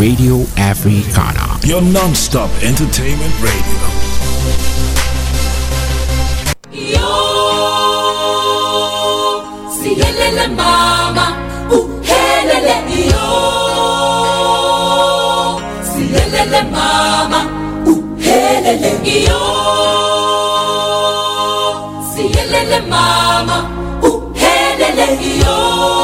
Radio Africana. Your non-stop entertainment radio. Siyelele mama, uhelele iyo. Siyelele mama, uhelele iyo. Siyelele mama, uhelele iyo.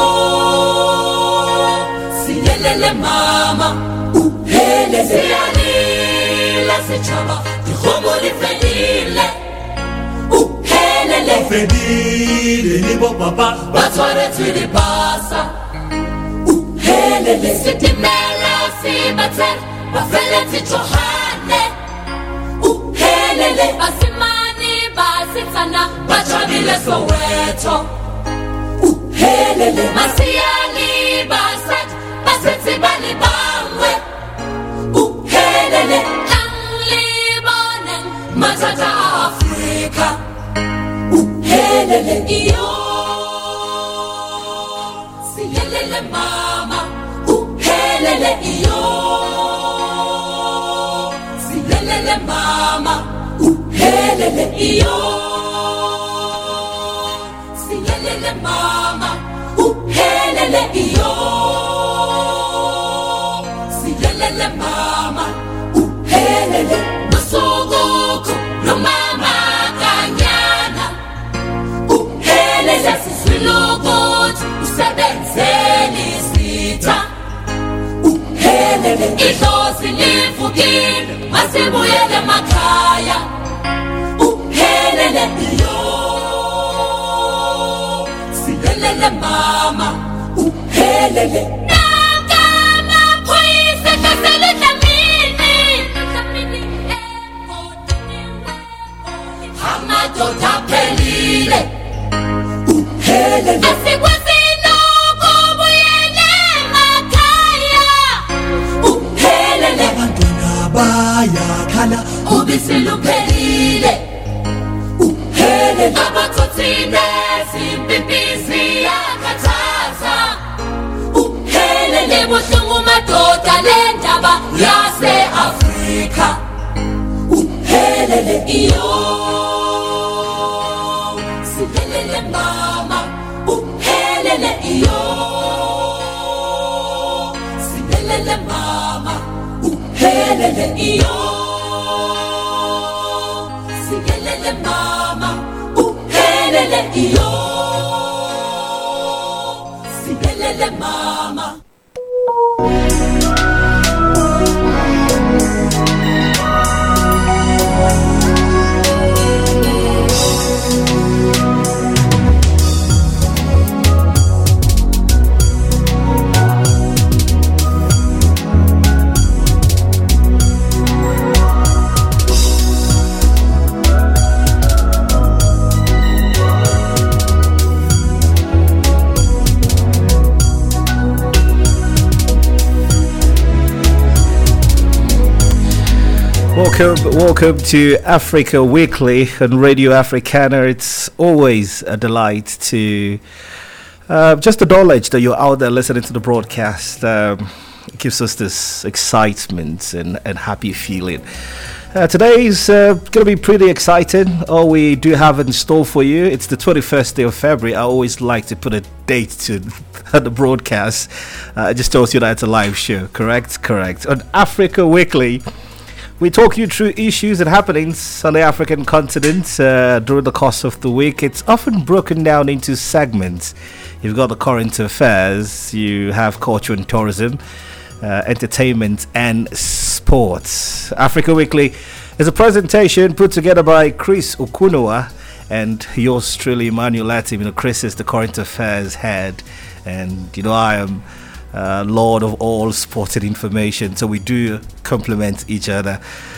Siyelele mama, uhelele. Siyalila sechaba, dikhomo di fedile. Fedile libo papa batware tsili basa uhelele sitimela sibathe bafele tijohane uhelele basimani basitsana bajabile Soweto uhelele masiyani basat basethi bali bangwe uhelele anglibone matata Africa uhelele iyo. Siyelele mama, uhelele iyo. Siyelele mama, uhelele iyo. Siyelele mama, uhelele iyo. Siyelele mama, uhelele. Nosuku no mama kanyana uhelele sisilukuthi usebenzele isitha uhelele idlozi livukile masibuyele emakhaya uhelele iyo. Siyelele mama uhelele nakama phuyise kasele dlamini emotini amadoda aphelile uhelele asikwazile ukubuyela emakhaya uhelele abantwana bayakhala ubisi luphelile uhelele abathothile simpimpisi yakhathaza uhelele buhlungu madoda lendaba yase-Afrika uhelele iyo. Siyelele mama, uhelele iyo. Siyelele mama, uhelele iyo. Siyelele mama, uhelele iyo. Siyelele mama. Welcome to Africa Weekly on Radio Africana. It's always a delight to just acknowledge that you're out there listening to the broadcast. It gives us this excitement and happy feeling. Today is going to be pretty exciting. All we do have in store for you, it's the 21st day of February. I always like to put a date to the broadcast. It just tells you that it's a live show. Correct. On Africa Weekly, we talk you through issues and happenings on the African continent during the course of the week. It's often broken down into segments. You've got the current affairs, you have culture and tourism, entertainment and sports. Africa Weekly is a presentation put together by Chris Okunowa and yours truly, Emmanuel Latim. Chris is the current affairs head, and I am Lord of all sporting information, so we do complement each other.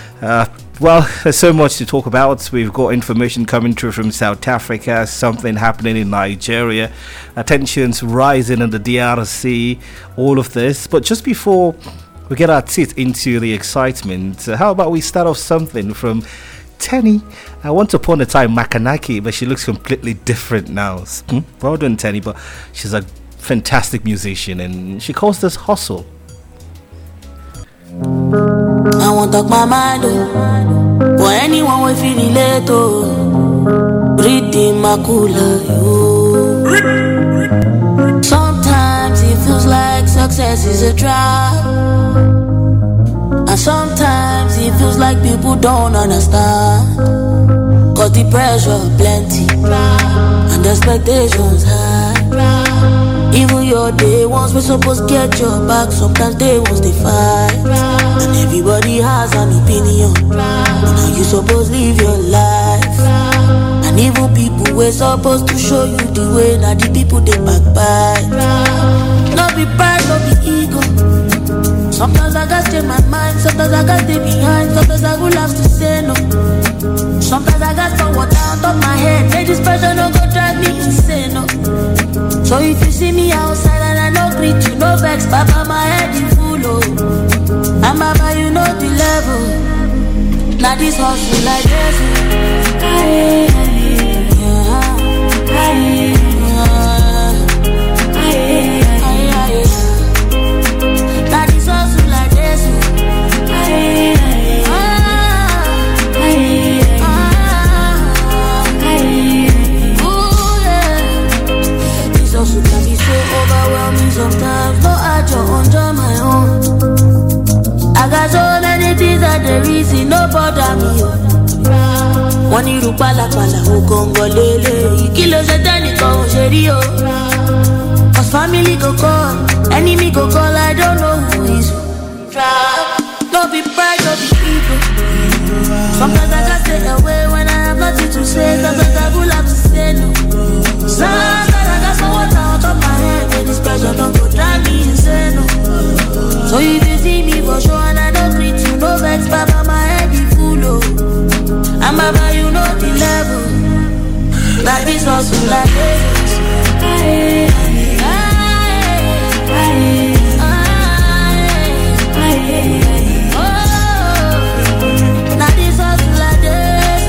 Well, there's so much to talk about. We've got information coming through from South Africa, something happening in Nigeria, tensions rising in the DRC, all of this. But just before we get our teeth into the excitement, how about we start off something from Tenny? Once upon a time, Makanaki, but she looks completely different now. Well done, Tenny, but she's a fantastic musician, and she calls this hustle. I won't talk my mind, oh. For anyone will feel relate, oh. Reading my cooler, oh. Sometimes it feels like success is a trap. And sometimes it feels like people don't understand. Cause the pressure plenty and the expectations high. Even your day ones we're supposed to get your back. Sometimes they ones they fight. And everybody has an opinion on how you supposed to live your life. And even people we're supposed to show you the way. Now the people they backbite. Not be pride, not be ego. Sometimes I gotta stay my mind, sometimes I gotta stay behind, sometimes I will have to say no. Sometimes I gotta throw water on top my head, make this pressure no go drive me insane, no. So if you see me outside and I no greet you, no vex, Papa, my head is full, oh. And Baba, you know the level. Now this hustle like this, now this hustle like this, this hustle can be so overwhelming sometimes. No, I just enjoy my own. I got so many things that the reason no bother me. One iru pala o kongolele, ikilo setani ko sheri o. Cause family go call, enemy go call, I don't know who is who. No be pride, no be ego. Sometimes I gotta stay away when I have nothing to say. Sometimes I will have to say no. Sometimes I got some water on top my head, and this pressure don't go drive me insane, no. So if you see me for sure and I don't greet you, no vex, Papa, my head is full, oh. And Baba, you know the level. Like this hustle like this. Now this hustle like this.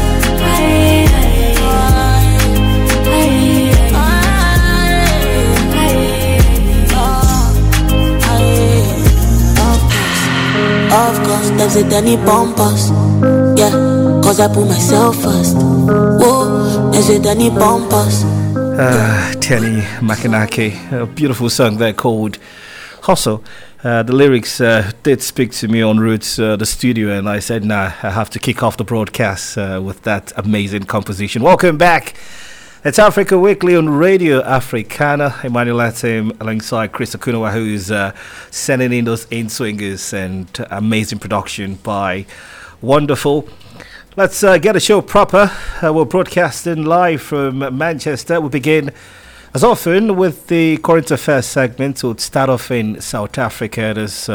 Of course, them say they need bumpers. Yeah, cause I put myself first. Whoa, they say they need bumpers. Tenny Makanaki, a beautiful song there called Hustle. The lyrics did speak to me en route to the studio, and I said, nah, I have to kick off the broadcast with that amazing composition. Welcome back. It's Africa Weekly on Radio Africana. Emmanuel Atim alongside Chris Akunawa, who is sending in those in-swingers and amazing production by Wonderful. Let's get a show proper. We're broadcasting live from Manchester. We'll begin, as often, with the current affairs segment. We'll start off in South Africa. There's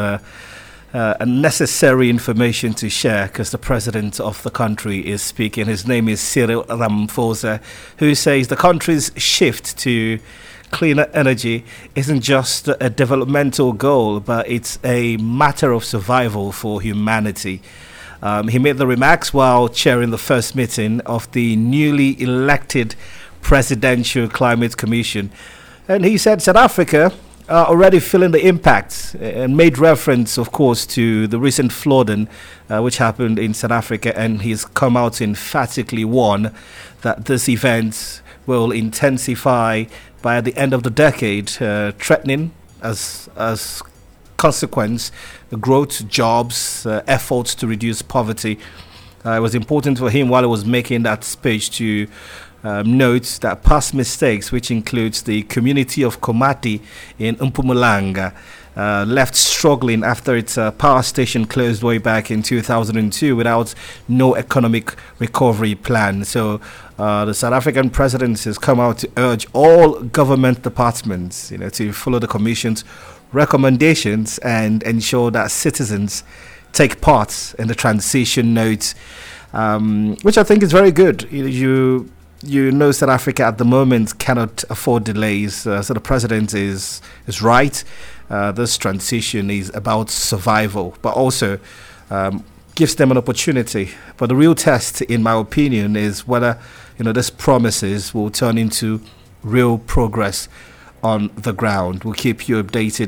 unnecessary information to share because the president of the country is speaking. His name is Cyril Ramaphosa, who says the country's shift to cleaner energy isn't just a developmental goal, but it's a matter of survival for humanity. He made the remarks while chairing the first meeting of the newly elected Presidential Climate Commission. And he said South Africa are already feeling the impacts, and made reference, of course, to the recent flooding which happened in South Africa. And he's come out emphatically warned that this event will intensify by the end of the decade, threatening as consequence the growth, jobs, efforts to reduce poverty. It was important for him while he was making that speech to note that past mistakes, which includes the community of Komati in Mpumalanga, left struggling after its power station closed way back in 2002 without no economic recovery plan. So the South African president has come out to urge all government departments, to follow the Commission's recommendations and ensure that citizens take part in the transition notes, which I think is very good. You know, South Africa at the moment cannot afford delays. So the president is right. This transition is about survival, but also gives them an opportunity. But the real test, in my opinion, is whether these promises will turn into real progress on the ground. We'll keep you updated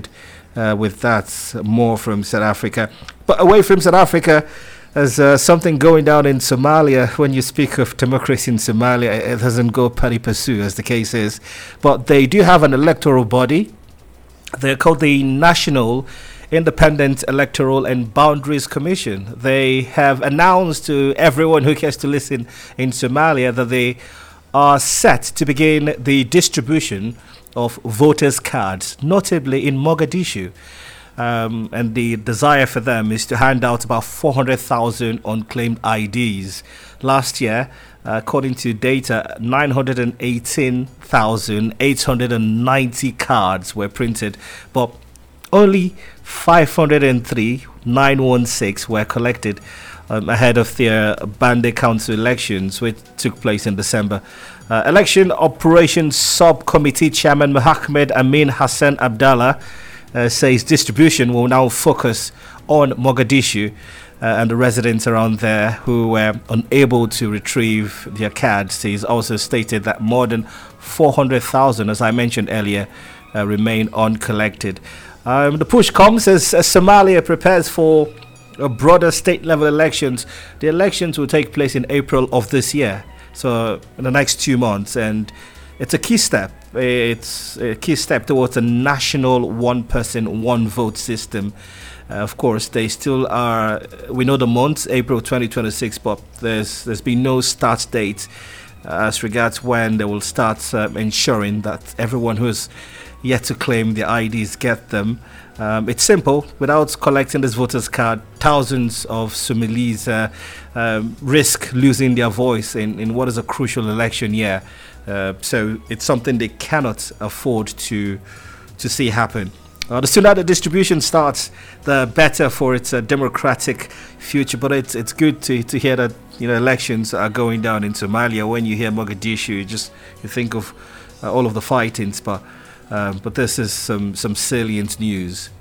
with that. More from South Africa. But away from South Africa, there's something going down in Somalia. When you speak of democracy in Somalia, it doesn't go pari passu, as the case is. But they do have an electoral body. They're called the National Independent Electoral and Boundaries Commission. They have announced to everyone who cares to listen in Somalia that they are set to begin the distribution of voters' cards, notably in Mogadishu. And the desire for them is to hand out about 400,000 unclaimed IDs. Last year, according to data, 918,890 cards were printed, but only 503,916 were collected ahead of their Bande Council elections, which took place in December. Election Operations Subcommittee Chairman Mohammed Amin Hassan Abdallah says distribution will now focus on Mogadishu and the residents around there who were unable to retrieve their cards. He's also stated that more than 400,000, as I mentioned earlier, remain uncollected. The push comes as Somalia prepares for broader state-level elections. The elections will take place in April of this year, so in the next 2 months, and it's a key step. It's a key step towards a national one-person, one-vote system. Of course, they still are. We know the month, April 2026, but there's been no start date as regards when they will start ensuring that everyone who's yet to claim their IDs get them. It's simple. Without collecting this voters card, thousands of Somalis risk losing their voice in what is a crucial election year. So it's something they cannot afford to see happen. The sooner the distribution starts, the better for its democratic future. But it's good to hear that elections are going down in Somalia. When you hear Mogadishu, you think of all of the fightings, but this is some salient news.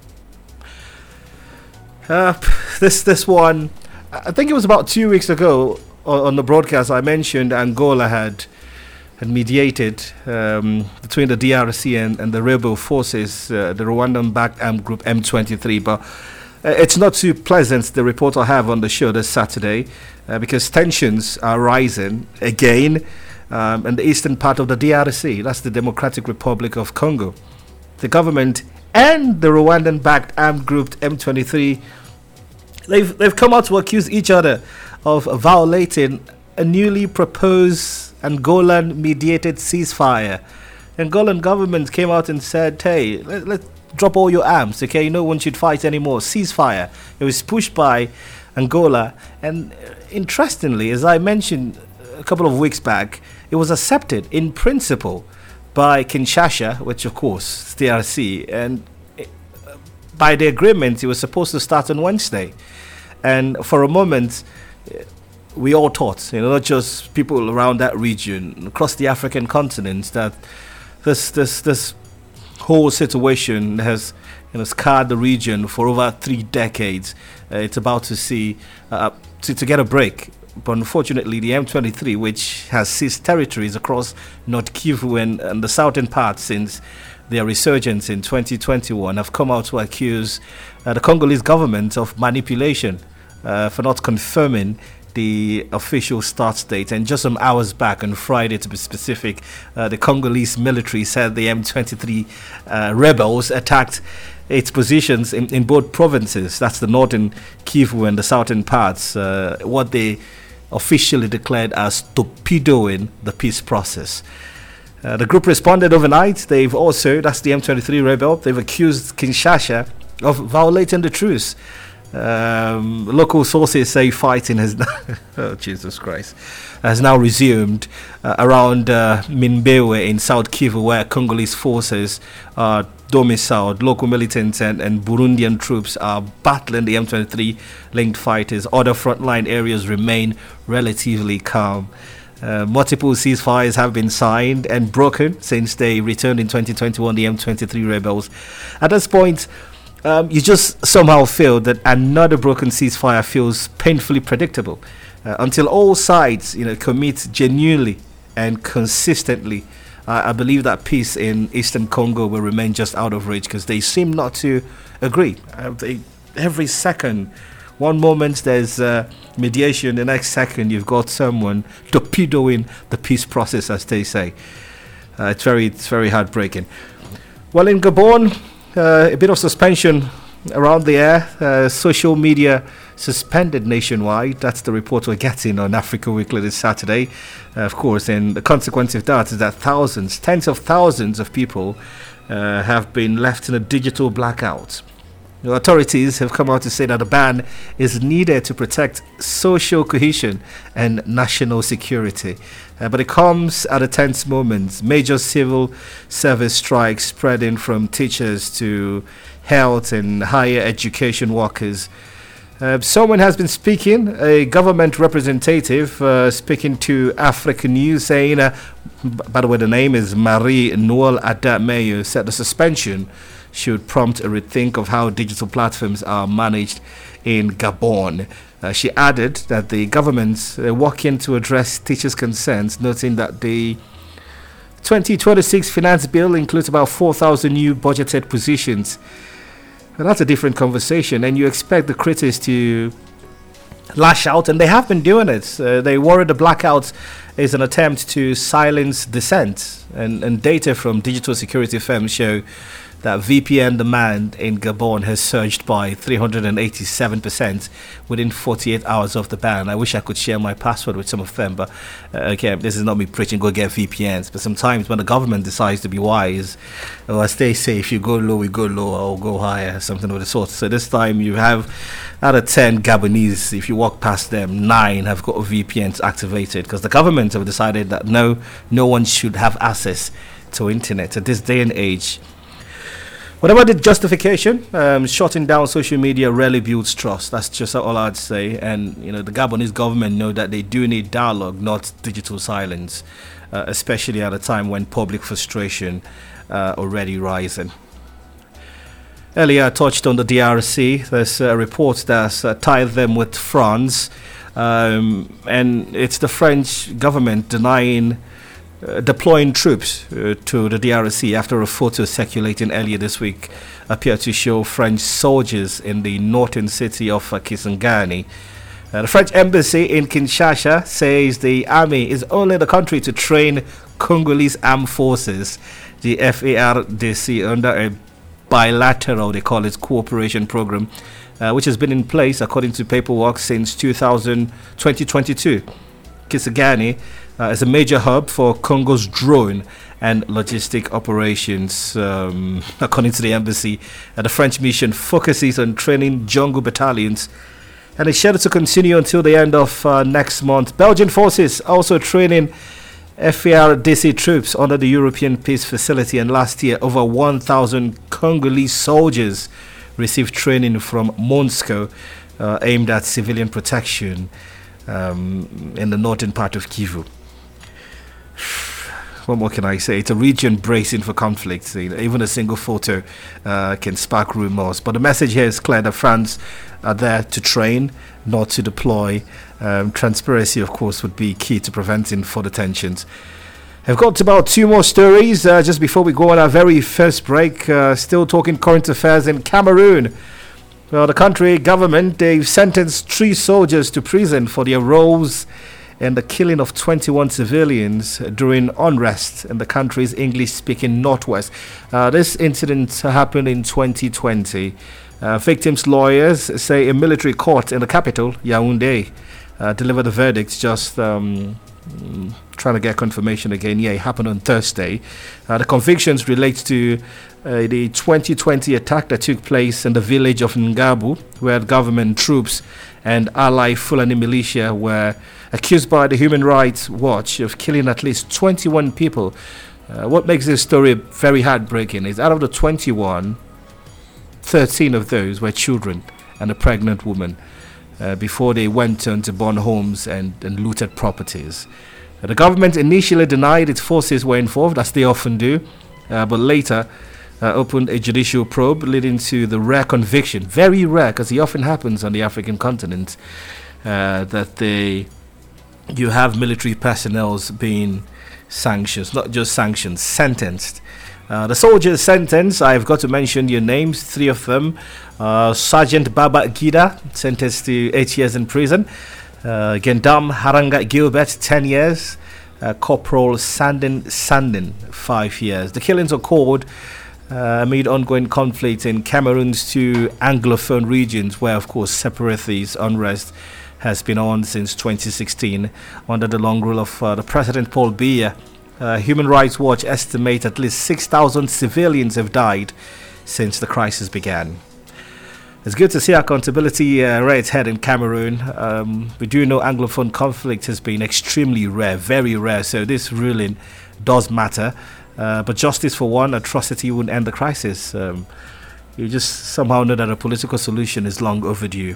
This one, I think it was about 2 weeks ago on the broadcast. I mentioned Angola had mediated between the DRC and the rebel forces, the Rwandan-backed armed group M23. But it's not too pleasant, the report I have on the show this Saturday, because tensions are rising again in the eastern part of the DRC. That's the Democratic Republic of Congo. The government and the Rwandan-backed armed group M23, they've come out to accuse each other of violating a newly proposed Angolan-mediated ceasefire. Angolan government came out and said, hey, let's drop all your arms, okay? No one should fight anymore. Ceasefire. It was pushed by Angola. And interestingly, as I mentioned a couple of weeks back, it was accepted in principle by Kinshasa, which of course is DRC. And by the agreement, it was supposed to start on Wednesday. And for a moment, we all thought, not just people around that region, across the African continent, that this whole situation has scarred the region for over 3 decades. It's about to see to get a break. But unfortunately, the M23, which has seized territories across North Kivu and the southern part since their resurgence in 2021, have come out to accuse the Congolese government of manipulation for not confirming the official start date. And just some hours back, on Friday to be specific, the Congolese military said the M23 rebels attacked its positions in both provinces. That's the northern Kivu and the southern parts, what they officially declared as torpedoing the peace process. The group responded overnight. They've also, that's the M23 rebel, they've accused Kinshasa of violating the truce. Local sources say fighting has oh Jesus Christ has now resumed around Minbewe in South Kivu, where Congolese forces are domiciled. Local militants and Burundian troops are battling the M23 linked fighters. Other frontline areas remain relatively calm. Multiple ceasefires have been signed and broken since they returned in 2021, the M23 rebels. At this point, you just somehow feel that another broken ceasefire feels painfully predictable until all sides, commit genuinely and consistently I believe that peace in Eastern Congo will remain just out of reach because they seem not to agree. Every second, one moment there's mediation, the next second you've got someone torpedoing the peace process, as they say. It's very heartbreaking. Well, in Gabon, a bit of suspension around the air. Social media suspended nationwide. That's the report we're getting on Africa Weekly this Saturday. Of course, and the consequence of that is that thousands, tens of thousands of people have been left in a digital blackout. The authorities have come out to say that a ban is needed to protect social cohesion and national security. But it comes at a tense moment. Major civil service strikes spreading from teachers to health and higher education workers. Someone has been speaking, a government representative speaking to African News, saying, by the way, the name is Marie Noel Adameyo, said the suspension should prompt a rethink of how digital platforms are managed in Gabon. She added that the government's working to address teachers' concerns, noting that the 2026 finance bill includes about 4,000 new budgeted positions. But that's a different conversation, and you expect the critics to lash out, and they have been doing it. They worry the blackout is an attempt to silence dissent, and data from digital security firms show that VPN demand in Gabon has surged by 387% within 48 hours of the ban. I wish I could share my password with some of them, but again, this is not me preaching go get VPNs, but sometimes when the government decides to be wise, or as they say, if you go low, we go low, or go higher, something of the sort. So this time you have, out of 10 Gabonese, if you walk past them, 9 have got VPNs activated, because the government have decided that no one should have access to internet at this day and age. Whatever the justification, shutting down social media rarely builds trust. That's just all I'd say. And the Gabonese government know that they do need dialogue, not digital silence, especially at a time when public frustration already rising. Earlier, I touched on the DRC. There's a report that's tied them with France, and it's the French government denying deploying troops to the DRC after a photo circulating earlier this week appeared to show French soldiers in the northern city of Kisangani. The French embassy in Kinshasa says the army is only the country to train Congolese armed forces, the FARDC, under a bilateral, they call it, cooperation program, which has been in place according to paperwork since 2022. Kisangani is a major hub for Congo's drone and logistic operations. According to the embassy, the French mission focuses on training jungle battalions and is scheduled to continue until the end of next month. Belgian forces also training FARDC troops under the European Peace Facility, and last year over 1,000 Congolese soldiers received training from MONUSCO aimed at civilian protection in the northern part of Kivu. What more can I say? It's a region bracing for conflict. Even a single photo can spark rumors. But the message here is clear that France are there to train, not to deploy. Transparency, of course, would be key to preventing further tensions. I've got about 2 more stories just before we go on our very first break. Still talking current affairs in Cameroon. Well, the country government, they've sentenced 3 soldiers to prison for their roles in the killing of 21 civilians during unrest in the country's English-speaking northwest. This incident happened in 2020. Victims' lawyers say a military court in the capital, Yaoundé, delivered a verdict just trying to get confirmation again. Yeah, it happened on Thursday. The convictions relate to the 2020 attack that took place in the village of Ngabu, where government troops and allied Fulani militia were accused by the Human Rights Watch of killing at least 21 people. What makes this story very heartbreaking is out of the 21, 13 of those were children and a pregnant woman before they went on to burn homes and looted properties. The government initially denied its forces were involved, as they often do, but later opened a judicial probe, leading to the rare conviction, very rare because it often happens on the African continent, that you have military personnel being sanctions, not just sanctions, sentenced. The soldiers sentenced, I've got to mention your names, 3 of them. Sergeant Baba Gida, sentenced to 8 years in prison. Gendam Haranga Gilbert, 10 years. Corporal Sandin, 5 years. The killings occurred amid ongoing conflict in Cameroon's 2 Anglophone regions, where, of course, separatist unrest has been on since 2016 under the long rule of the President Paul Biya. Human Rights Watch estimates at least 6,000 civilians have died since the crisis began. It's good to see accountability rear its head in Cameroon. We do know Anglophone conflict has been extremely rare, very rare, so this ruling does matter. But justice for one atrocity wouldn't end the crisis. You just somehow know that a political solution is long overdue.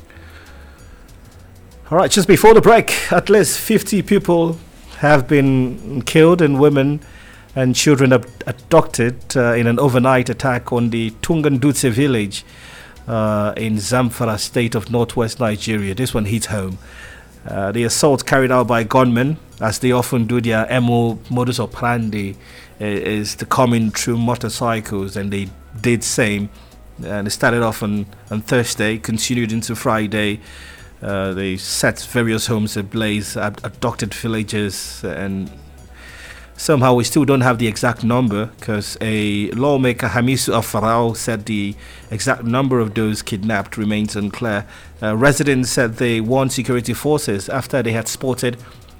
All right, just before the break, at least 50 people have been killed and women and children abducted in an overnight attack on the Tungandutse village in Zamfara state of northwest Nigeria. This one hit home. The assault carried out by gunmen, as they often do, their modus operandi is to come in through motorcycles, and they did same. And it started off on Thursday, continued into Friday. They set various homes ablaze, abducted villagers, and somehow we still don't have the exact number, because a lawmaker, Hamisu Afarao, said the exact number of those kidnapped remains unclear. Residents said they warned security forces after they had spotted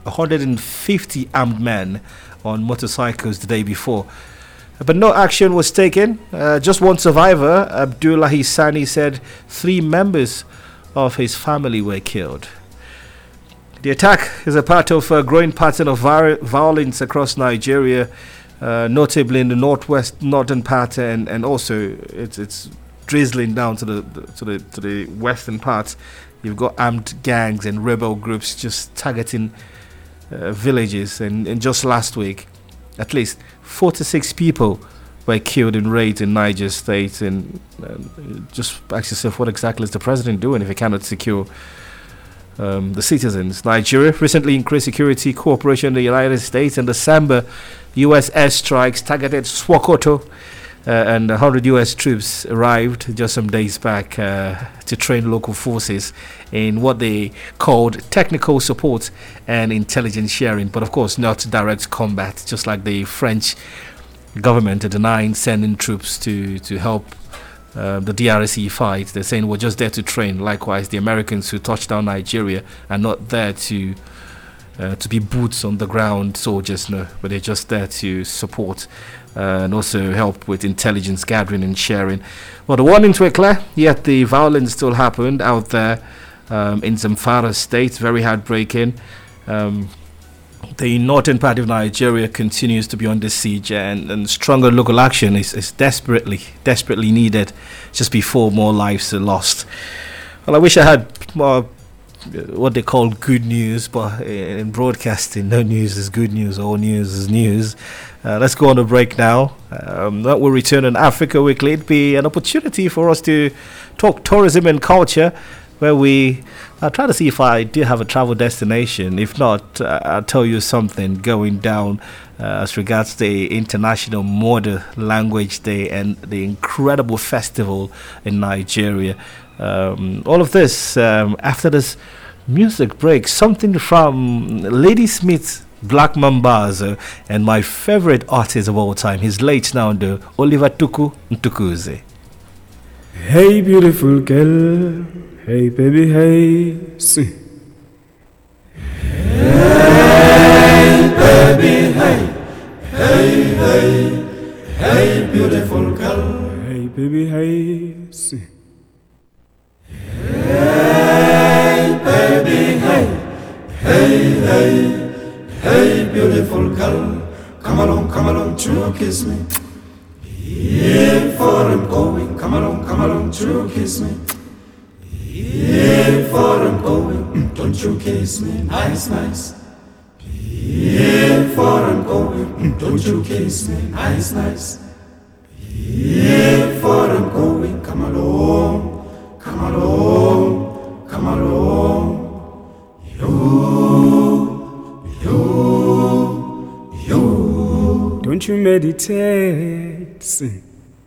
150 armed men on motorcycles the day before. But no action was taken. Just one survivor, Abdullahi Sani, said 3 members of his family were killed. The attack is a part of a growing pattern of violence across Nigeria, notably in the northern part, and also it's drizzling down to the western parts. You've got armed gangs and rebel groups just targeting villages, and just last week, at least 46 people were killed in raids in Niger State. And just ask yourself, what exactly is the president doing if he cannot secure the citizens? Nigeria recently increased security cooperation in the United States. In December, U.S. airstrikes targeted Sokoto, and 100 U.S. troops arrived just some days back to train local forces in what they called technical support and intelligence sharing, but of course not direct combat, just like the French government are denying sending troops to help the DRC fight. They're saying we're just there to train. Likewise, the Americans who touched down Nigeria are not there to be boots on the ground soldiers, no, but they're just there to support and also help with intelligence gathering and sharing. Well, the warnings were clear, yet the violence still happened out there in Zamfara state. Very heartbreaking. The northern part of Nigeria continues to be under siege, and stronger local action is desperately needed just before more lives are lost. Well, I wish I had more what they call good news, but in broadcasting, no news is good news, all news is news. Let's go on a break now. That will return on Africa Weekly. It'd be an opportunity for us to talk tourism and culture, where we try to see if I do have a travel destination. If not, I'll tell you something going down as regards the International Mother Language Day and the incredible festival in Nigeria. All of this after this music break. Something from Lady Smith's Black Mambazo and my favorite artist of all time. He's late now, though, Oliver Tuku Ntukuze. Hey beautiful girl, hey baby, hey, see. Hey baby, hey, hey, hey, hey beautiful girl, hey baby, hey, see. Hey baby, hey, hey, hey, hey beautiful girl, come along, true kiss me. If for I'm going, come along, true kiss me. If for I'm going, don't you kiss me, nice. If for I'm going, don't you kiss me, nice. If for I'm going, come along. to meditate. Sing.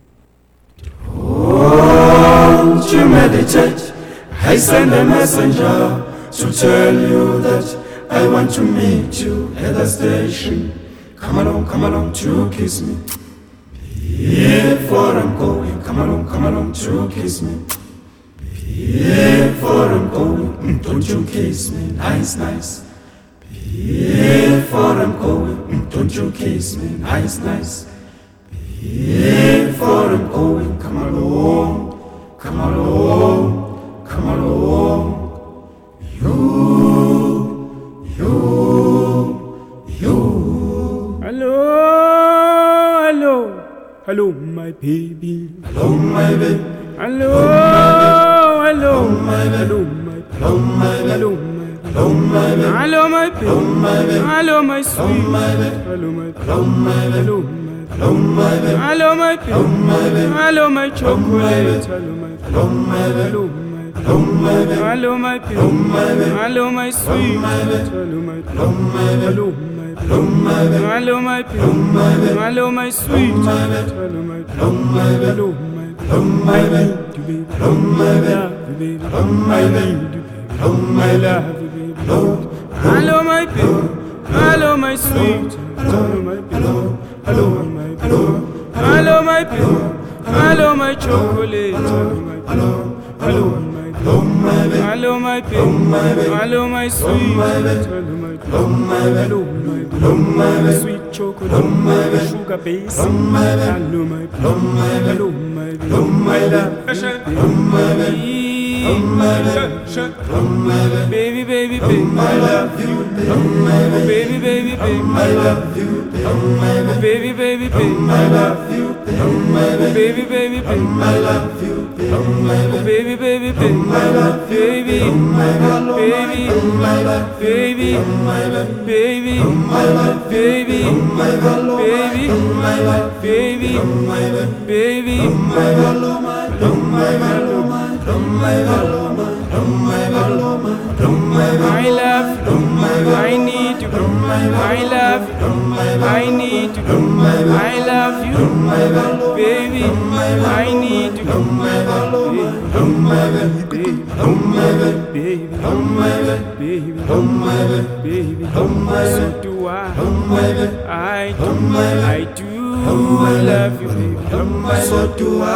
Won't you meditate? I send a messenger to tell you that I want to meet you at the station. Come along to kiss me. Before I'm going, come along to kiss me. Before I'm going, don't you kiss me, nice. Before I'm going, don't you kiss me, nice. Before I'm going, come along. You. Hello, my baby. Hello, my baby. Hello, my baby. Hello, my baby. Hello, my sweet. Hello, my baby. Hello, my baby. Hello, my chocolate. Hello, my baby. Hello, my baby. Hello, my sweet. Hello, my baby. Hello, my baby. Hello, my sweet. Hello, my baby. I need you, baby. I love you, baby. I need you, baby. I love you, baby. Hello, my baby. Hello, my sweet. Hello, my baby. Hello, my baby. Hello, my baby. Hello, my chocolate. Hello, my baby. Hello, my baby. Hello, my baby. Hello, my sweet. Hello, my baby. Hello, my baby. Sweet chocolate. Sugar base. Hello, my baby. Hello, my baby. I love baby, baby, baby, I love you, baby, baby, baby, I love you, baby, baby, baby, I love you, baby, baby, baby, I love you, baby, baby, baby, I love baby, baby, baby, baby, baby, I love you, I need you, I love you, I need you, I love you, baby, I need you, baby, so do I do love you, baby, so do I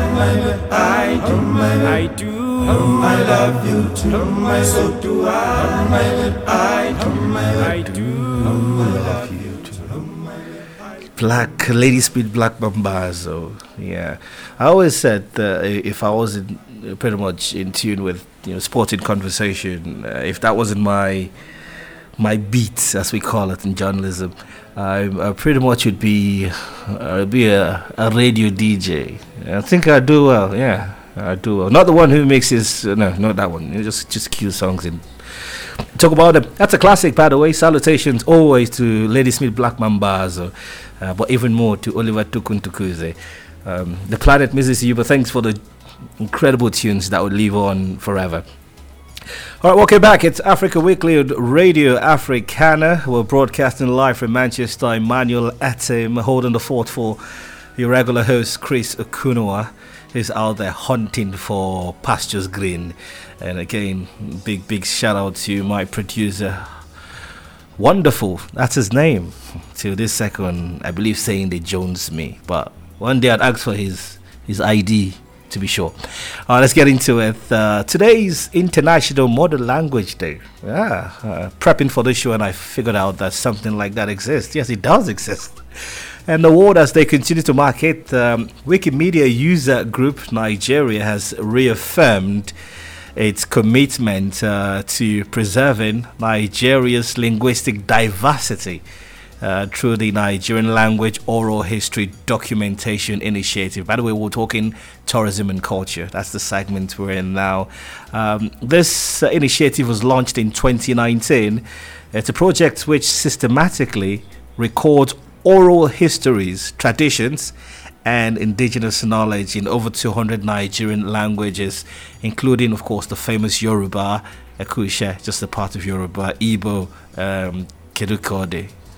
do. I love you too, so do I do love you too. Black Lady Speed, Black Mambazo. Yeah, I always said that if I wasn't pretty much in tune with sporting conversation, if that wasn't my beat, as we call it in journalism, I pretty much would be a radio DJ. I think I do well. Yeah. I do. Not the one who mixes, no, not that one. Just cue songs and talk about them. That's a classic, by the way. Salutations always to Lady Smith Black Mambazo, but even more to Oliver Tukuntukuze. The planet misses you, but thanks for the incredible tunes that would live on forever. All right, welcome back. It's Africa Weekly on Radio Africana. We're broadcasting live from Manchester. Emmanuel Etim holding the fort for your regular host, Chris Okunua. He's out there hunting for pastures green. And again, big shout out to my producer. Wonderful, that's his name. Till this second, I believe saying they Jones me. But one day I'd ask for his ID to be sure. Let's get into it. Today's International Modern Language Day. Prepping for this show and I figured out that something like that exists. Yes, it does exist. And the world, as they continue to mark it, Wikimedia User Group Nigeria has reaffirmed its commitment to preserving Nigeria's linguistic diversity through the Nigerian Language Oral History Documentation Initiative. By the way, we're talking tourism and culture. That's the segment we're in now. This initiative was launched in 2019. It's a project which systematically records oral histories, traditions, and indigenous knowledge in over 200 Nigerian languages, including, of course, the famous Yoruba, Ekushe, just a part of Yoruba, Igbo, Kedukode,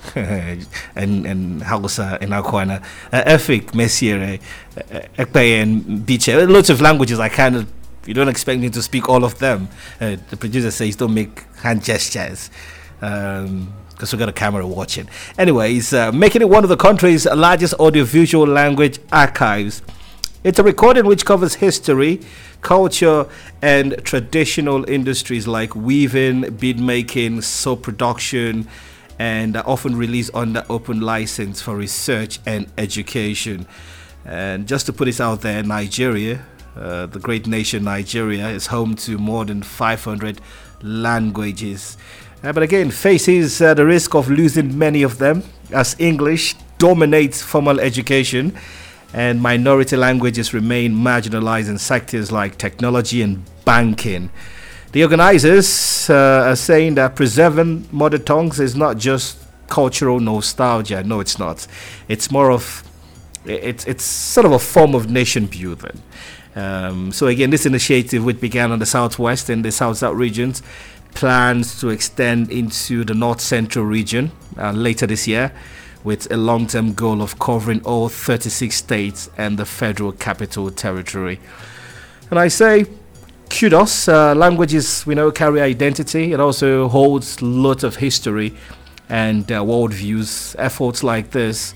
and Hausa in Akwana, Efik, Messiere, Ekpe, and Biche. Lots of languages I kind of. You don't expect me to speak all of them. The producer says don't make hand gestures. Because we got a camera watching. Anyways, making it one of the country's largest audiovisual language archives. It's a recording which covers history, culture, and traditional industries like weaving, bead making, soap production, and often released under open license for research and education. And just to put this out there, Nigeria, the great nation Nigeria, is home to more than 500 languages. But again, faces the risk of losing many of them as English dominates formal education and minority languages remain marginalized in sectors like technology and banking. The organizers are saying that preserving mother tongues is not just cultural nostalgia. No, it's not. It's more of, it's sort of a form of nation building. So again, this initiative, which began on the southwest and the south-south regions, plans to extend into the north central region later this year, with a long-term goal of covering all 36 states and the federal capital territory. And I say kudos. Languages, we know, carry identity. It also holds lots of history and worldviews. Efforts like this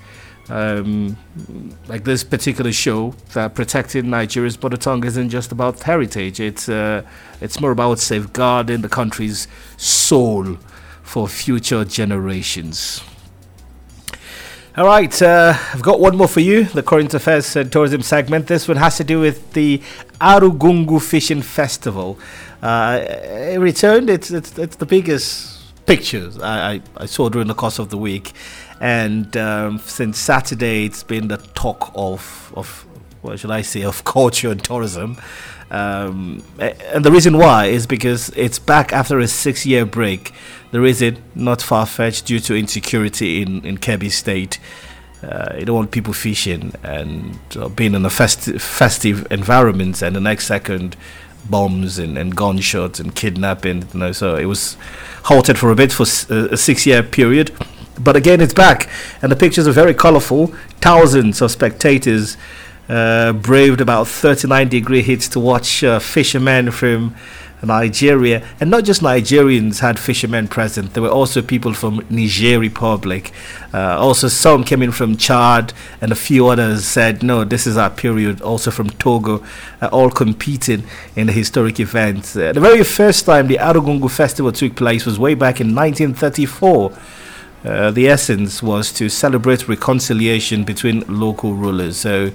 particular show, that protecting Nigeria's mother tongue isn't just about heritage. It's more about safeguarding the country's soul for future generations. All right, I've got one more for you, the current affairs and tourism segment. This one has to do with the Arugungu Fishing Festival. It returned. It's the biggest pictures I saw during the course of the week. And since Saturday, it's been the talk of what should I say, of culture and tourism. And the reason why is because it's back after a 6-year break. The reason, not far-fetched, due to insecurity in Kebbi State. You don't want people fishing and being in a festive environment, and the next second, bombs and gunshots and kidnapping. So it was halted for a bit for a 6-year period. But again, it's back, and the pictures are very colorful. Thousands of spectators braved about 39-degree heats to watch fishermen from Nigeria. And not just Nigerians had fishermen present. There were also people from Niger Republic. Also, some came in from Chad, and a few others said, no, this is our period. Also from Togo, all competing in the historic event. The very first time the Arugungu Festival took place was way back in 1934. The essence was to celebrate reconciliation between local rulers. So,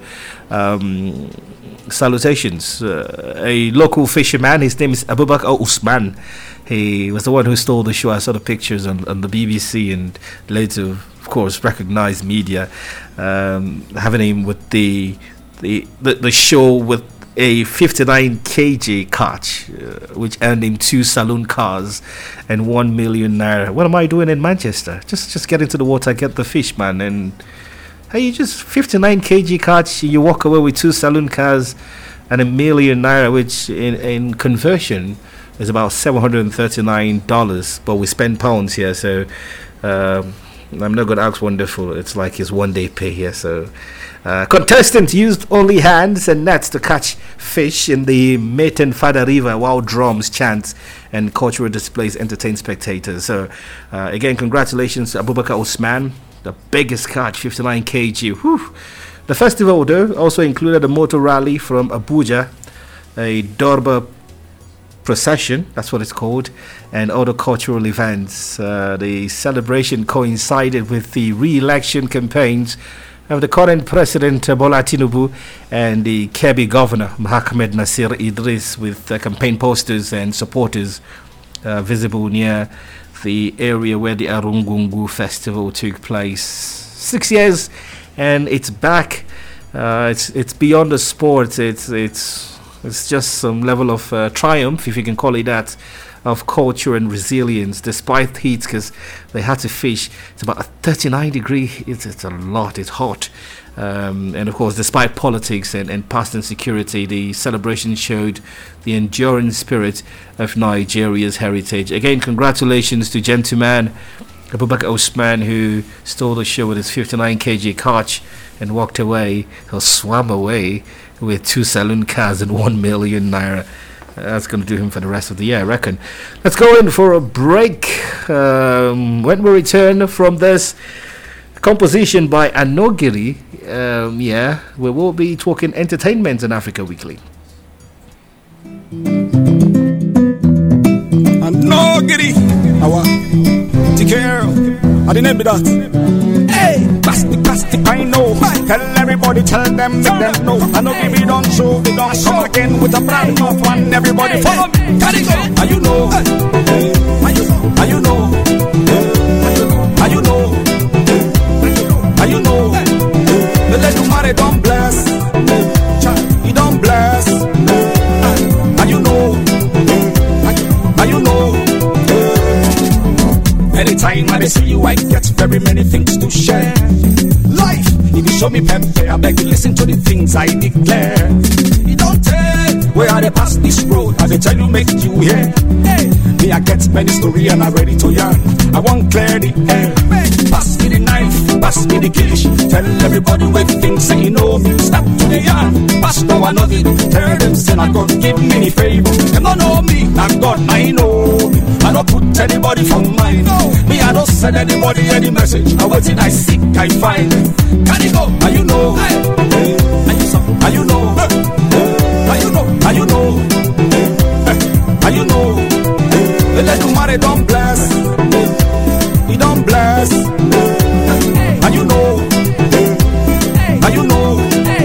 salutations. A local fisherman, his name is Abubakar Usman. He was the one who stole the show. I saw the pictures on the BBC and later, of course, recognized media, having him with the show with a 59 kg catch, which earned him 2 saloon cars and 1 million naira. What am I doing in Manchester? Just get into the water, get the fish, man. And hey, you just 59 kg catch, you walk away with 2 saloon cars and 1 million naira, which in conversion is about $739. But we spend pounds here, so I'm not going to ask Wonderful. It's like his one-day pay here, so. Contestants used only hands and nets to catch fish in the Meten Fada River while drums, chants, and cultural displays entertain spectators. So, again, congratulations to Abubakar Usman, the biggest catch, 59 kg. Whew. The festival, though, also included a motor rally from Abuja, a Dorba procession, that's what it's called, and other cultural events. The celebration coincided with the re-election campaigns of the current President Bola Tinubu and the Kebbi Governor Mohamed Nasir Idris, with campaign posters and supporters visible near the area where the Arugungu Festival took place. 6 years, and it's back. It's beyond the sport. It's just some level of triumph, if you can call it that, of culture and resilience despite heat, because they had to fish. It's about a 39 degree. It's a lot. It's hot, and of course, despite politics and past insecurity, the celebration showed the enduring spirit of Nigeria's heritage. Again, congratulations to gentleman Abubakar Usman, who stole the show with his 59 kg couch and walked away, or swam away with 2 saloon cars and 1 million naira. That's going to do him for the rest of the year, I reckon. Let's go in for a break. When we return from this composition by Anogiri, we will be talking entertainment in Africa Weekly. Anogiri, take care. I didn't be that. Hey, plastic, I know. Tell everybody, tell them, make them know. Anogiri don't show, they don't come again with a brand new one. Everybody follow me. Can it go? Are you know? Are you know? Are you know? Are you know? The little money don't bless. He don't bless. Are you know? Are you know? Anytime I see you, I get very many things to share. Life, if you show me pepper, I beg you listen to the things I declare. You don't tell where I pass this road, I tell you make you hear. Hey, me I get many story and I'm ready to yarn. I won't clear the air. Pass me the knife, pass me the kish. Tell everybody where things say you know me. Stop to the yarn, pastor I know it. Tell them say I God give me the favor. Them don't know me, now God I know me. I don't put anybody from mine. Me I don't send anybody any message. I wait till I seek, I find. Can it go? Are you know? Are you know? Are you know? Are you know? Are you know? The little money don't bless. He don't bless. Are you know? Are you know?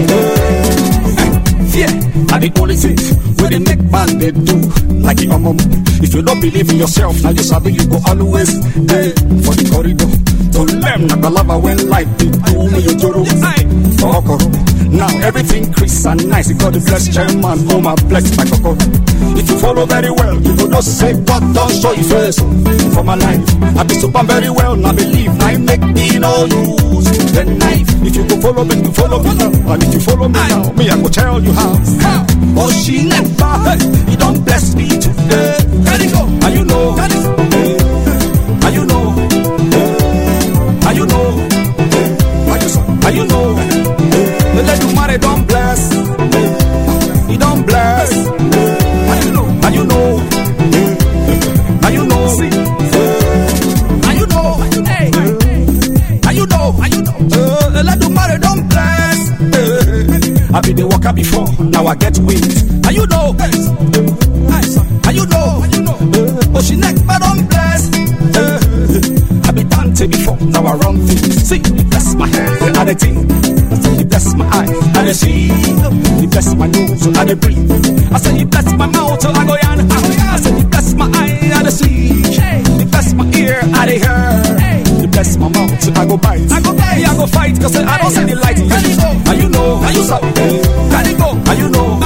Yeah, and the only thing with the neck band they do, like your mom. If you don't believe in yourself, now you sabi you go always there for the corridor. To them, not the lover when life they do me your joro. Now everything crisp and nice. God bless chairman, oh my bless my coco. If you follow very well, you will not say God don't show you face for my life. I be super very well, now believe I make me no use the knife. If you go follow me, you follow me now. And if you follow me now, me I go tell you how. Oh she never, he don't bless me today. Can it go? Are you know? Are you know? Are you know? Are you know? The little money don't bless. He don't bless. Are you know? Are you know? Are you know? Are you know? Are you know? Are you know? The little money don't bless. I be the walker before, now I get wind. Are you know? Are you know? Oh she neck but don't bless. I be Dante before, now I run things. See, he bless my head, and I think. He bless my eyes, and I see. He bless my nose, and I breathe. I say he bless my mouth, so I go yan. I say he bless my eye, and I see. He bless my ear, and I hear. He bless my mouth, so I go bite. I go fight, cause I don't see the light. Are you know? Are you so? Can it go? Are you know?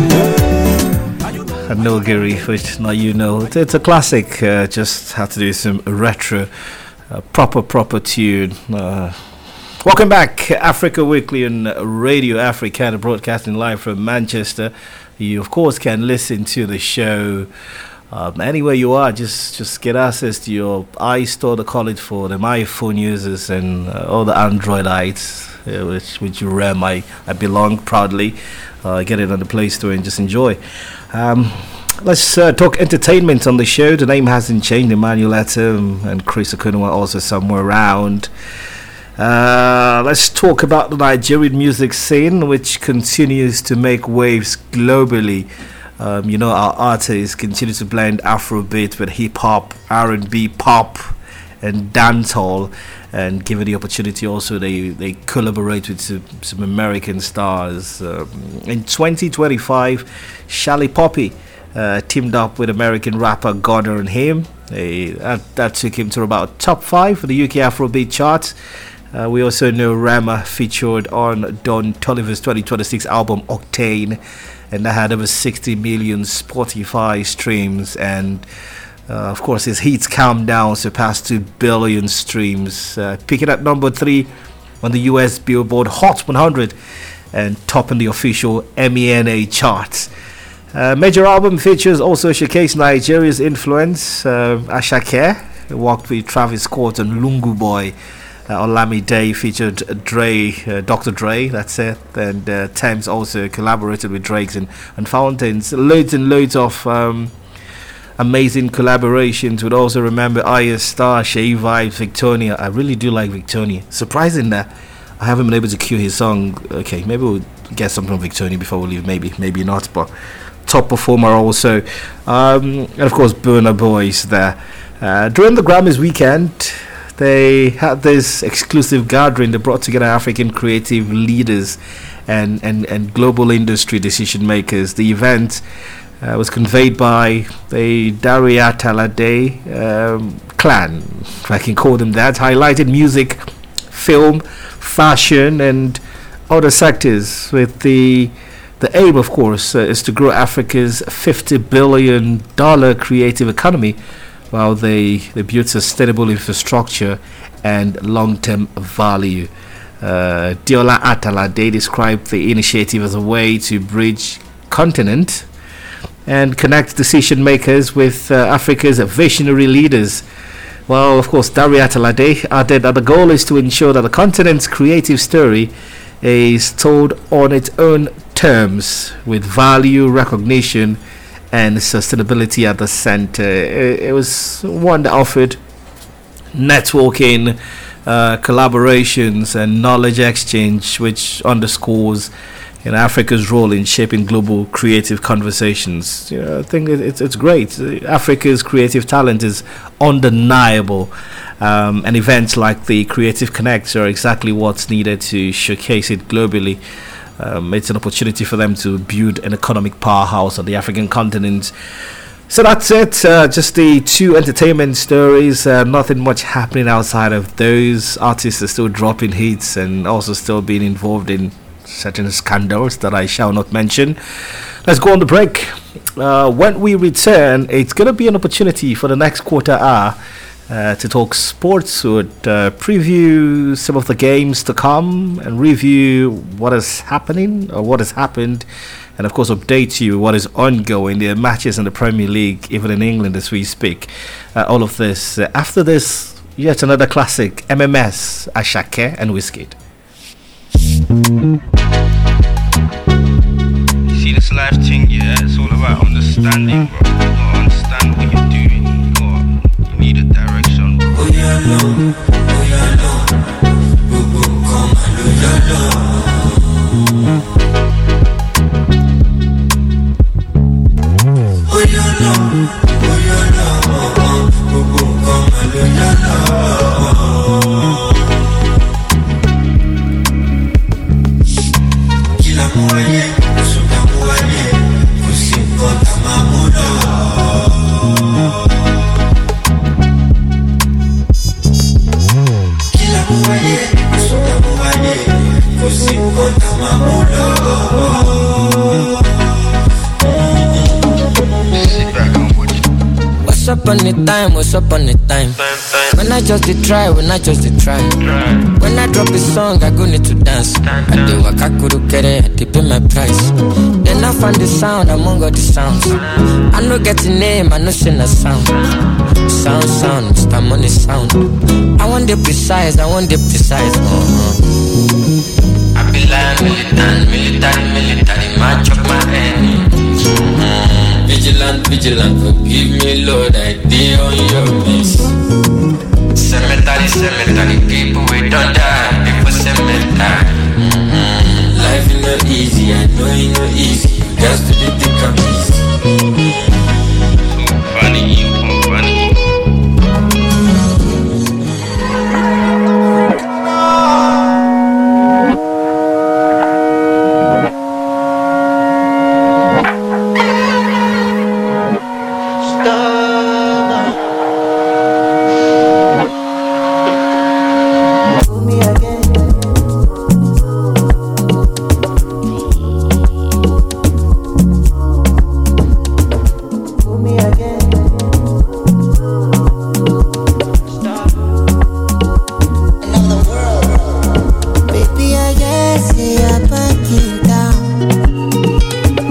Anogiri, which now you know. It's a classic, just had to do some retro, proper tune. Welcome back, Africa Weekly on Radio Africa, broadcasting live from Manchester. You, of course, can listen to the show anywhere you are. Just get access to your iStore, they call it for them iPhone users and all the Androidites, which you RAM, I belong proudly. Get it on the Play Store and just enjoy. Let's talk entertainment on the show. The name hasn't changed. Emmanuel Atom and Chris Okunwa also somewhere around. Let's talk about the Nigerian music scene, which continues to make waves globally. Our artists continue to blend Afrobeat with hip-hop, R&B, pop, and dancehall. And given the opportunity also, they collaborate with some American stars. In 2025, Shali Poppy teamed up with American rapper Gunna and him. That took him to about top 5 for the UK Afrobeat charts. We also know Rema featured on Don Toliver's 2026 album Octane, and that had over 60 million Spotify streams. And of course, his hits Calm Down surpassed 2 billion streams, picking at number 3 on the US Billboard Hot 100 and topping the official MENA charts. Major album features also showcase Nigeria's influence. Asake worked with Travis Scott and Lungu Boy. Olamide featured Dre, Dr. Dre, that's it. And Thames also collaborated with Drake and Fountains. Loads and loads of amazing collaborations. Would also remember Aya Star, Shay Vibes, Victoria. I really do like Victoria. Surprising that I haven't been able to cue his song. Okay, maybe we'll get something from Victoria before we leave. Maybe not, but top performer also. And of course, Burna Boy's there. During the Grammys weekend, they had this exclusive gathering. They brought together African creative leaders and global industry decision makers. The event was conveyed by the Daria Talade clan, if I can call them that, highlighted music, film, fashion, and other sectors with the aim, of course, is to grow Africa's $50 billion creative economy while they build sustainable infrastructure and long-term value. Diola Atalade described the initiative as a way to bridge continent and connect decision makers with Africa's visionary leaders. Well, of course, Daria Atalade added that the goal is to ensure that the continent's creative story is told on its own terms, with value, recognition, and sustainability at the center. It was one that offered networking, collaborations, and knowledge exchange, which underscores Africa's role in shaping global creative conversations. I think it's great. Africa's creative talent is undeniable, and events like the Creative Connect are exactly what's needed to showcase it globally. It's an opportunity for them to build an economic powerhouse on the African continent. So that's it. Just the two entertainment stories. Nothing much happening outside of those. Artists are still dropping hits and also still being involved in certain scandals that I shall not mention. Let's go on the break. When we return, it's going to be an opportunity for the next quarter hour to talk sports, would preview some of the games to come and review what is happening or what has happened, and of course update you what is ongoing, the matches in the Premier League, even in England as we speak. All of this after this, yet another classic, MMS, Ashake and Wizkid. You see this life thing, yeah, it's all about understanding, bro. You gotta understand what you're doing. You need a direction, bro. Oh yeah, no, come and do your love. Oh yeah, no, come and do your love. Kila mwaye, suka mwaye, kusikota mamuda. Kila mwaye, suka mwaye, kusikota mamuda. What's up on the time, what's up on the time? When I just did try, when I just did try. When I drop a song, I go need to dance. I do waka kuru kere, I dip in my price. Then I find the sound among all the sounds. I no get a name, I no sing a sound. Sound, Mr. Money sound. I want the precise, I want the precise. I be like military, match up my enemy. Vigilant, forgive me, Lord, I did on your miss. Cemetery, people we don't die, people cemetery. Life is not easy, I know it's not easy, you got to be thick and easy. So funny.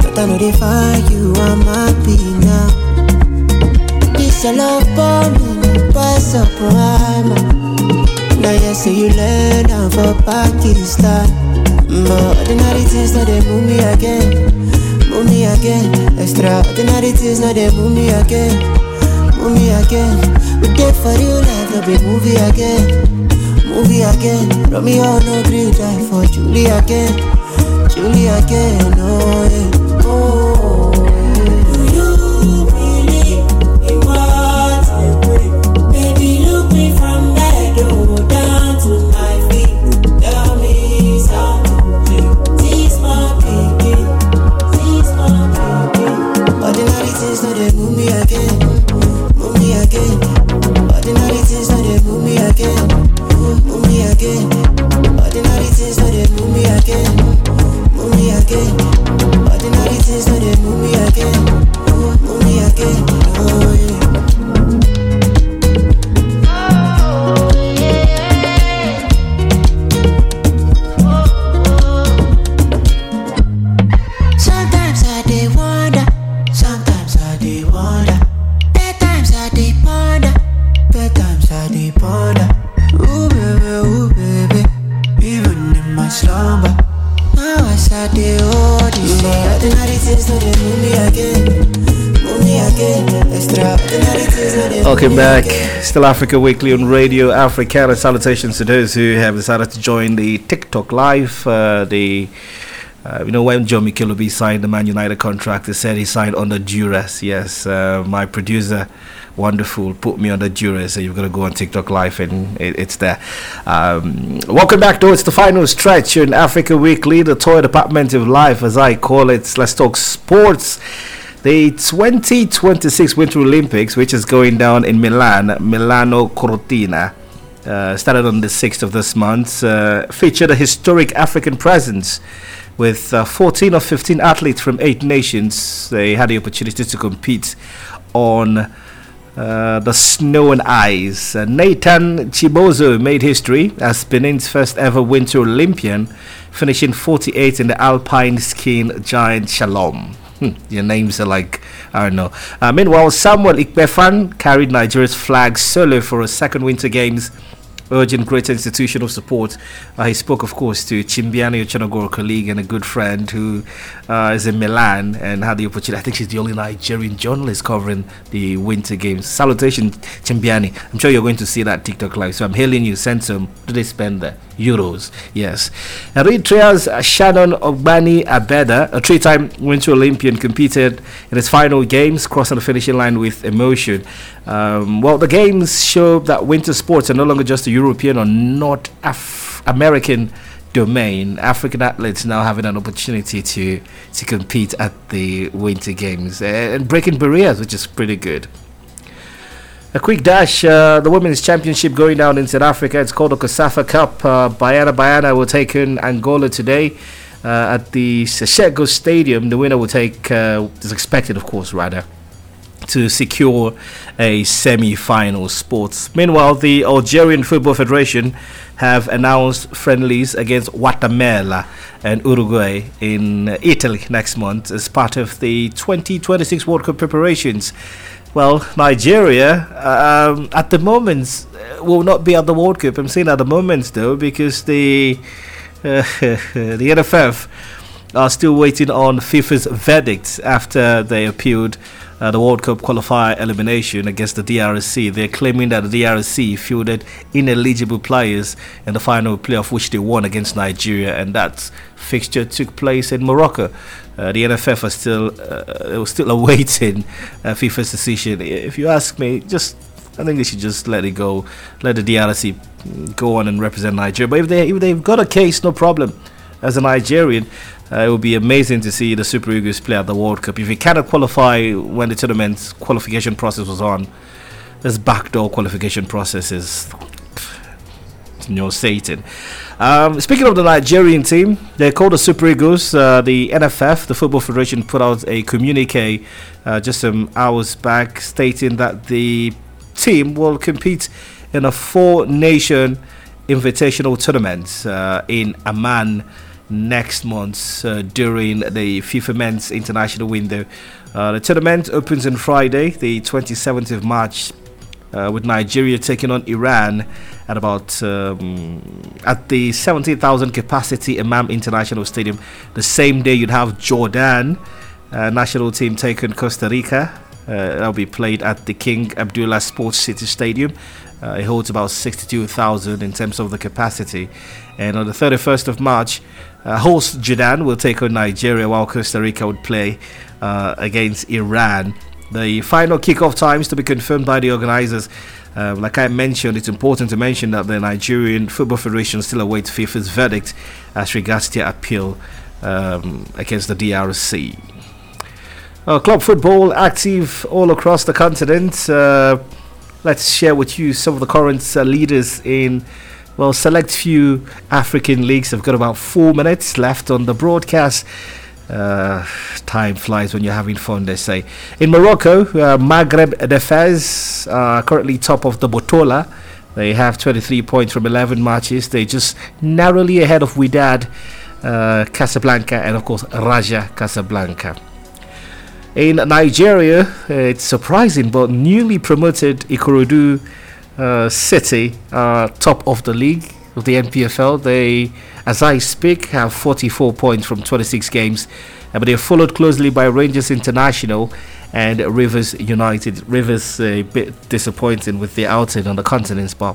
You, I'm happy now. This a love bombing. pass up now you say you learn down for Pakistan. But ordinary things now they move me again. Move me again. Extraordinary things now they move me again. Move me again. We dead for real life, no be movie again. Movie again. Romeo no green die for Julie again. Julie again, oh yeah. Oh, yeah. Do you believe in what I pray? Baby, look me from that door down to my feet. Tell me something. This my baby. This my baby. Ordinary things now they move me again. Move me again. Ordinary things now they move me again. Move me again. Ordinary things now they move me again. Move me again. Ordinary things now they move me again. Move me again. Oh yeah. Sometimes I dey wonder. Sometimes I dey wonder. Bad times I dey ponder. Bad times I dey ponder. Ooh baby, even in my slumber. Now I start the ordinary things that they move me again. Move me again. Extraordinary things that they Welcome back. Still Africa Weekly on Radio Africana. Salutations to those who have decided to join the TikTok live. When John Mikilobi signed the Man United contract, he said he signed under duress. Yes, my producer, wonderful, put me under duress. So you've got to go on TikTok live and it's there. Welcome back, though. It's the final stretch in Africa Weekly, the toy department of life, as I call it. Let's talk sports. The 2026 Winter Olympics, which is going down in Milano Cortina, started on the 6th of this month, featured a historic African presence with 14 or 15 athletes from 8 nations. They had the opportunity to compete on the snow and ice. Nathan Chibozo made history as Benin's first ever Winter Olympian, finishing 48 in the alpine skiing giant Shalom. Your names are like, I don't know. Meanwhile, Samuel Ikpefan carried Nigeria's flag solo for a second Winter Games, urging greater institutional support. He spoke, of course, to Chimbiani Ochanogoro, a colleague and a good friend who is in Milan and had the opportunity. I think she's the only Nigerian journalist covering the Winter Games. Salutations, Chimbiani. I'm sure you're going to see that TikTok live, so I'm hailing you. Send some. Do they spend there? Euros, yes. Eritrea's Shannon Ogbani Abeda, a 3-time Winter Olympian, competed in his final games, crossing the finishing line with emotion. The games show that winter sports are no longer just a European or North American domain. African athletes now having an opportunity to compete at the Winter Games and breaking barriers, which is pretty good. A quick dash, the Women's Championship going down in South Africa. It's called the COSAFA Cup. Bayana will take in Angola today at the Seshego Stadium. The winner will is expected, of course, to secure a semi-final spot. Meanwhile, the Algerian Football Federation have announced friendlies against Guatemala and Uruguay in Italy next month as part of the 2026 World Cup preparations. Well, Nigeria, at the moment, will not be at the World Cup. I'm saying at the moment, though, because the NFF are still waiting on FIFA's verdict after they appealed the World Cup qualifier elimination against the DRC. They're claiming that the DRC fielded ineligible players in the final playoff, which they won against Nigeria, and that fixture took place in Morocco. The NFF are still awaiting FIFA's decision. If you ask me, I think they should just let it go, let the DRC go on and represent Nigeria. But if they've got a case, no problem. As a Nigerian, it would be amazing to see the Super Eagles play at the World Cup. If you cannot qualify when the tournament qualification process was on, this backdoor qualification process is Satan. Speaking of the Nigerian team, they're called the Super Eagles. The NFF, the Football Federation, put out a communique just some hours back stating that the team will compete in a 4-nation invitational tournament in Amman next month during the FIFA Men's International window. The tournament opens on Friday, the 27th of March with Nigeria taking on Iran at about at the 70,000 capacity Imam International Stadium. The same day, you'd have Jordan national team taking Costa Rica. That'll be played at the King Abdullah Sports City Stadium. It holds about 62,000 in terms of the capacity. And on the 31st of March, host Jordan will take on Nigeria, while Costa Rica would play against Iran. The final kickoff times to be confirmed by the organizers. Like I mentioned, it's important to mention that the Nigerian Football Federation still awaits FIFA's verdict as regards their appeal against the DRC. Club football active all across the continent. Let's share with you some of the current leaders in, well, select few African leagues. I've got about 4 minutes left on the broadcast. Time flies when you're having fun, they say. In Morocco, Maghreb Defez are currently top of the Botola. They have 23 points from 11 matches. They're just narrowly ahead of Wydad Casablanca and, of course, Raja Casablanca. In Nigeria, it's surprising, but newly promoted Ikorodu City are top of the league of the NPFL. They, as I speak, have 44 points from 26 games, but they're followed closely by Rangers International and Rivers United. Rivers a bit disappointing with their outing on the continent spot.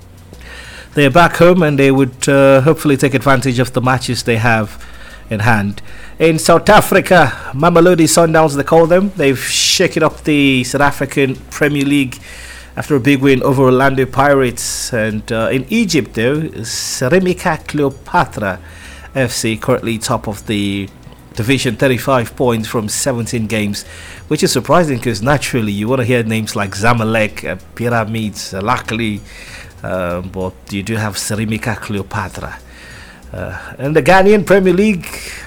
They're back home and they would hopefully take advantage of the matches they have in hand. In South Africa, Mamelodi Sundowns, they call them. They've shaken up the South African Premier League after a big win over Orlando Pirates. And in Egypt, though, Ceramica Cleopatra FC currently top of the division, 35 points from 17 games, which is surprising because naturally you want to hear names like Zamalek, Pyramids, Lakli, but you do have Ceramica Cleopatra. In the Ghanaian Premier League,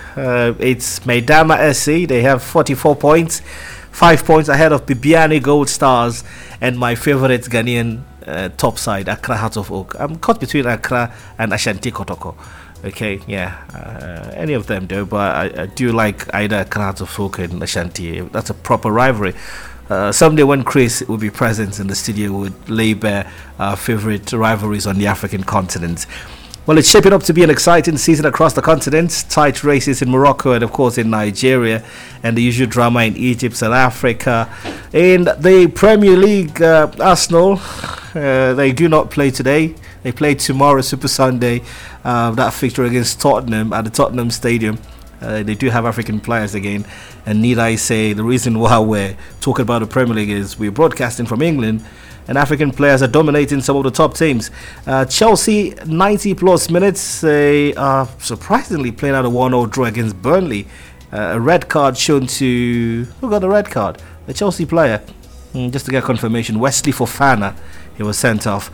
it's Maidama SC. They have 44 points, 5 points ahead of Bibiani Gold Stars and my favorite Ghanaian top side, Accra Hearts of Oak. I'm caught between Accra and Ashanti Kotoko. Okay, yeah, any of them though, but I do like either Accra Hearts of Oak and Ashanti. That's a proper rivalry. Someday when Chris will be present in the studio, we'll lay bare our favorite rivalries on the African continent. Well, it's shaping up to be an exciting season across the continent. Tight races in Morocco and, of course, in Nigeria. And the usual drama in Egypt, South Africa. In the Premier League, Arsenal, they do not play today. They play tomorrow, Super Sunday. That fixture against Tottenham at the Tottenham Stadium. They do have African players again. And need I say, the reason why we're talking about the Premier League is we're broadcasting from England. And African players are dominating some of the top teams. Chelsea, 90 plus minutes. They are surprisingly playing out a 1-0 draw against Burnley. A red card shown to... Who got the red card? The Chelsea player. Just to get confirmation, Wesley Fofana. He was sent off.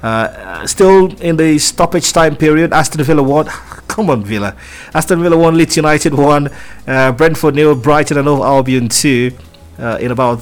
Still in the stoppage time period, Aston Villa won. Come on, Villa. Aston Villa won, Leeds United won. Brentford nil, Brighton and Hove Albion 2. In about...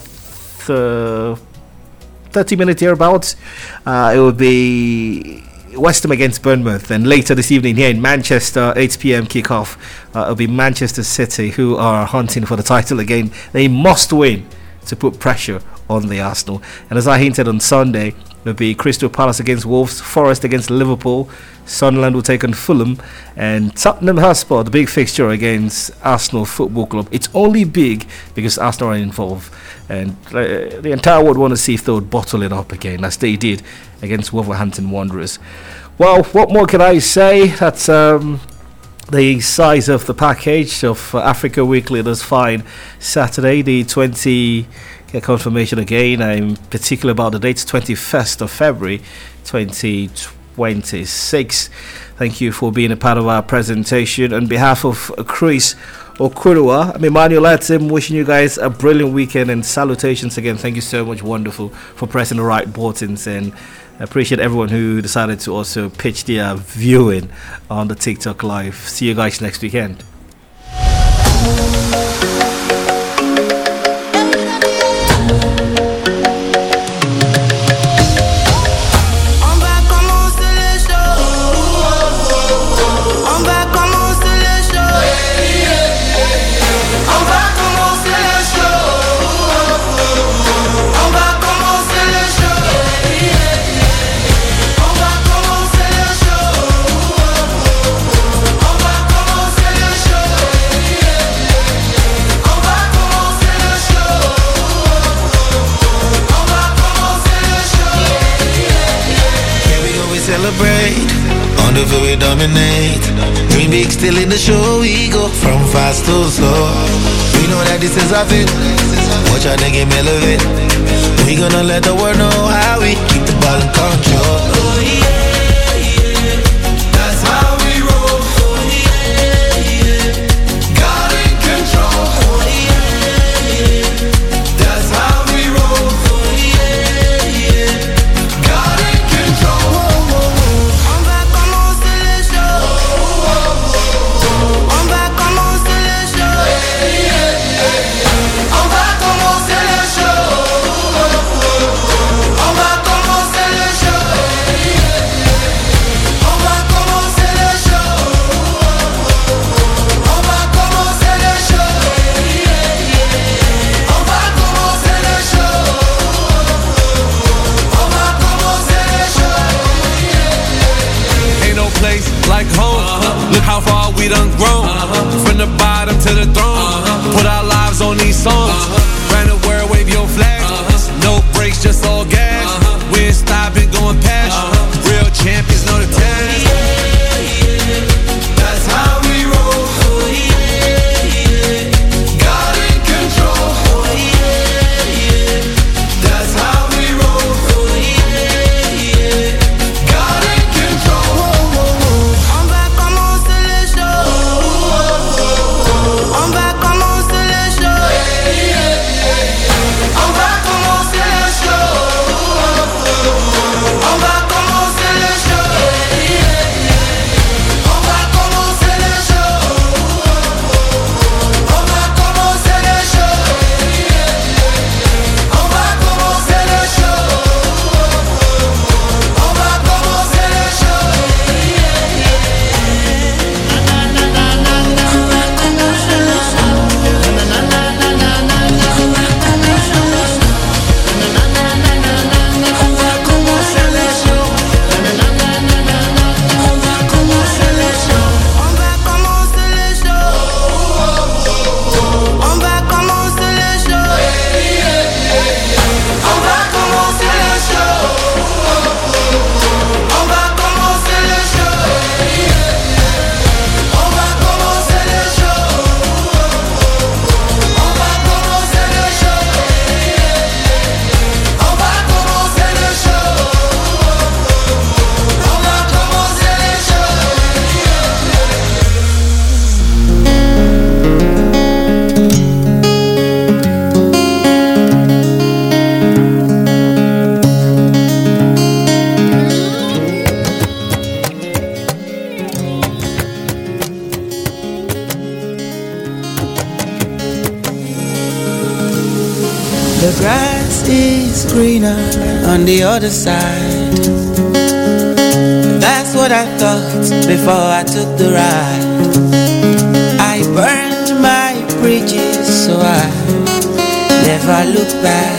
30 minutes hereabouts. It will be West Ham against Bournemouth, and later this evening here in Manchester, 8 p.m. kickoff. It'll be Manchester City, who are hunting for the title again. They must win to put pressure on the Arsenal. And as I hinted on Sunday, it'll be Crystal Palace against Wolves, Forest against Liverpool, Sunderland will take on Fulham, and Tottenham Hotspur, the big fixture against Arsenal Football Club. It's only big because Arsenal are involved, and the entire world want to see if they would bottle it up again, as they did against Wolverhampton Wanderers. Well, what more can I say? That's the size of the package of Africa Weekly this fine Saturday, the 20... Get confirmation again. I'm particular about the date, 21st of February 2026. Thank you for being a part of our presentation. On behalf of Chris Okurua, I'm Emmanuel Atim, wishing you guys a brilliant weekend and salutations again. Thank you so much, wonderful, for pressing the right buttons, and I appreciate everyone who decided to also pitch their viewing on the TikTok Live. See you guys next weekend. if we dominate. Dream big, still in the show, we go from fast to slow. We know that this is our fate. Watch our nigga elevate. We gonna let the world know how we keep the ball in control. Oh yeah, yeah. That's how we roll. Oh yeah, yeah. God in control. Oh yeah, yeah. That's how we roll. Oh yeah, yeah. God in control. On va commencer les shows. On va commencer les shows. On va commencer les shows. On va commencer les shows. On va commencer les shows. On va commencer les shows. On va commencer les shows. On va commencer les shows. Ain't no place like home. Look how far we done grown. From the bottom to the throne. Put our lives on these songs. Round the world, wave your flag. No brakes, just all gas. We ain't stopping, going past. Real champions know the task. That's how we roll. Oh yeah, yeah. God in control. Oh yeah, yeah. That's how we roll. Oh yeah, yeah. God in control. On va commencer les shows. On va commencer les shows. On va commencer les shows. On va commencer les shows. On va commencer les shows. On va commencer les shows. On va commencer les shows. On va commencer les shows. The grass is greener on the other side. That's what I thought before I took the ride. I burned my bridges, so I never look back.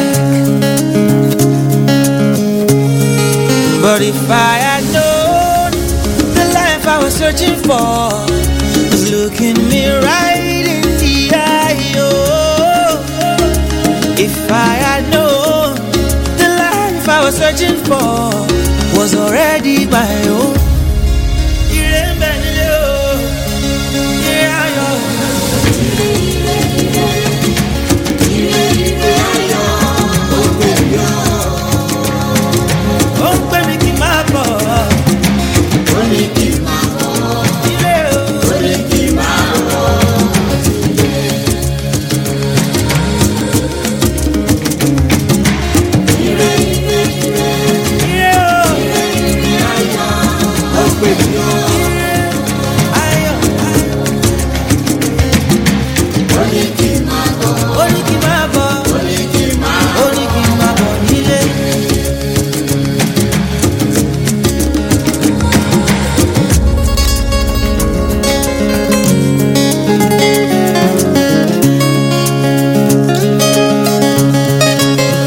But if I had known the life I was searching for was looking me right in the eye, oh. If I had known the life I was searching for was already my own.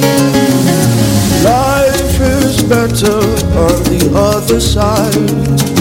Life is better on the other side.